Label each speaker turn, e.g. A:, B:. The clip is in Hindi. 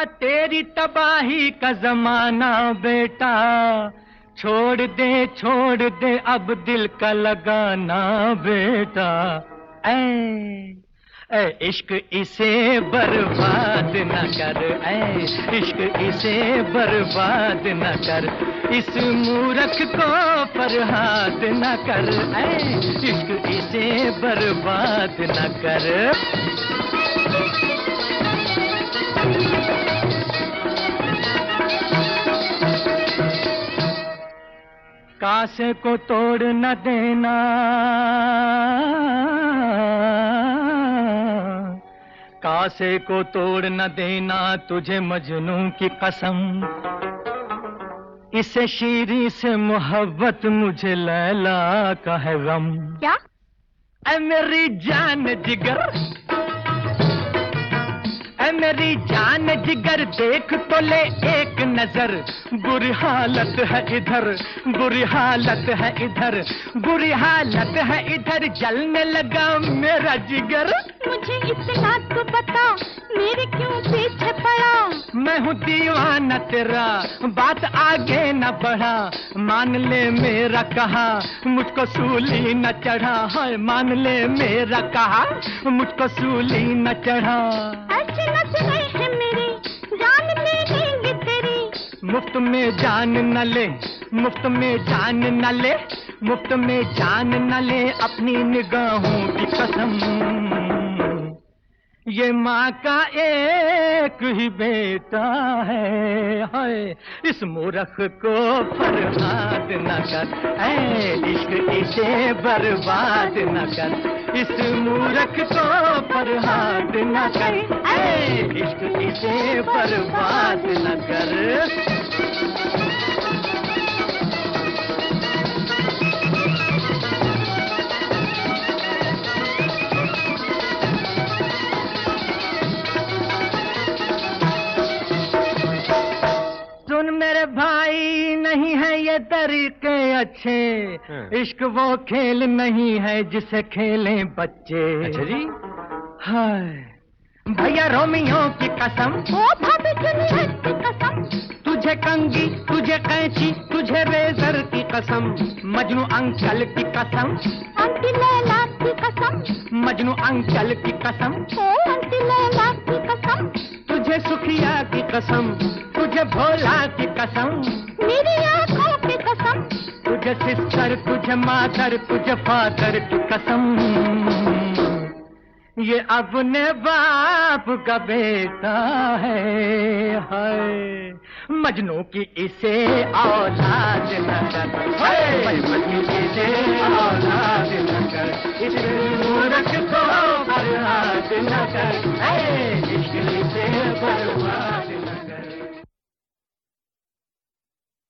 A: तेरी तबाही का जमाना बेटा, छोड़ दे अब दिल का लगाना बेटा। ऐ इश्क इसे बर्बाद न कर, ऐ इश्क इसे बर्बाद न कर, इस मूर्ख को फरहाद न कर, ऐ इश्क इसे बर्बाद न कर। कासे को तोड़ न देना, कासे को तोड़ न देना तुझे मजनू की कसम, इसे शीरी से मोहब्बत मुझे लैला का है गम।
B: क्या?
A: ऐ मेरी जान जिगर, ऐ मेरी जान जिगर देख तो ले एक नजर, बुरी हालत है इधर, बुरी हालत है इधर, बुरी हालत है इधर, जलने लगा मेरा जिगर।
B: मुझे इतना तो बता, मेरे क्यों पीछे पड़ा?
A: मैं हूँ दीवाना तेरा, बात आगे न बढ़ा, मान ले मेरा कहा, मुझको सूली न चढ़ा, हाय मान ले मेरा कहा, मुझको सूली न चढ़ा।
B: ऐसे न सुने है मेरी, जान ले लेंगे तेरी।
A: मुफ्त में जान न ले, मुफ्त में जान न ले, मुफ्त में जान न ले अपनी निगाहों की कसम, ये माँ का एक ही बेटा है, हाय इस मूर्ख को फरहाद न कर, ऐ इश्क इसे बर्बाद न कर, इस मूर्ख को फरहाद न कर, ऐ इश्क इसे बर्बाद न कर। सुन मेरे भाई, नहीं है ये तरीके अच्छे, इश्क वो खेल नहीं है जिसे खेलें बच्चे।
C: अच्छा जी।
A: हाय भैया रोमियो की कसम,
B: ओ भाभी जूलियट की कसम,
A: तुझे कंगी तुझे कैंची तुझे रेजर की कसम, मजनू अंकल की कसम,
B: आंटी लैला की कसम,
A: मजनू अंकल की कसम,
B: ओ आंटी लैला की कसम,
A: तुझे सुखिया की कसम, तुझे भोला की कसम,
B: मेरी आंखों की कसम,
A: तुझे सिस्टर तुझे मादर तुझे फादर की कसम, ये अपने बाप का बेटा है, हाय मजनू की इसे औलाद न कर, हाय मजनू की इसे औलाद न कर, इस मूर्ख को बर्बाद न कर, इश्क इसे बर्बाद